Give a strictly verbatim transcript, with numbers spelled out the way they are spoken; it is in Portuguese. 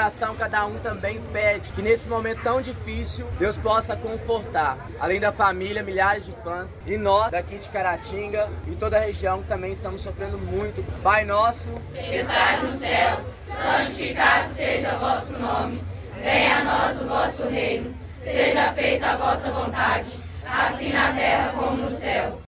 coração, cada um também pede que nesse momento tão difícil, Deus possa confortar. Além da família, milhares de fãs e nós daqui de Caratinga e toda a região também estamos sofrendo muito. Pai nosso, que estás no céu, santificado seja o vosso nome. Venha a nós o vosso reino. Seja feita a vossa vontade, assim na terra como no céu.